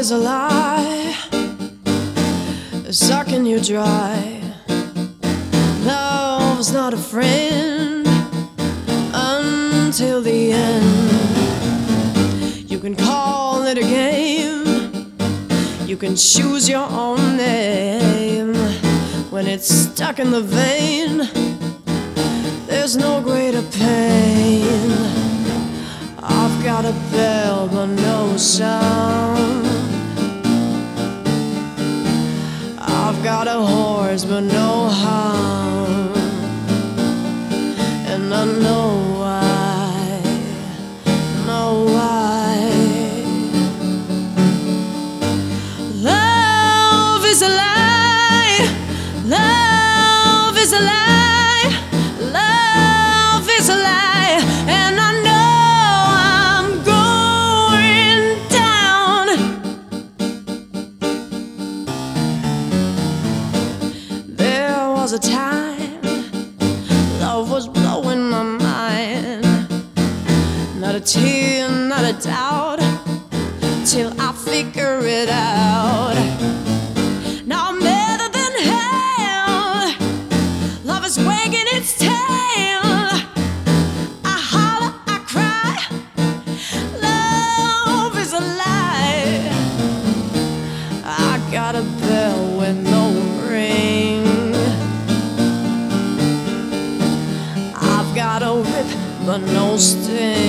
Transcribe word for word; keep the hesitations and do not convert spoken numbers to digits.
is a lie, sucking you dry. Love is not a friend until the end. You can call it a game, you can choose your own name. When it's stuck in the vein, there's no greater pain. I've got a bell but no sound, I've got a horse but no hound, and I know why, know why. Love is a lie, love is a lie, love is a lie, and I know I'm going down. There was a time love was blowing my mind, not a tear, not a doubt, till I figure it out. Now I'm better than hell, love is wagging its tail. I holler, I cry, love is a lie. I got a bell with no ring, I've got a whip but no sting.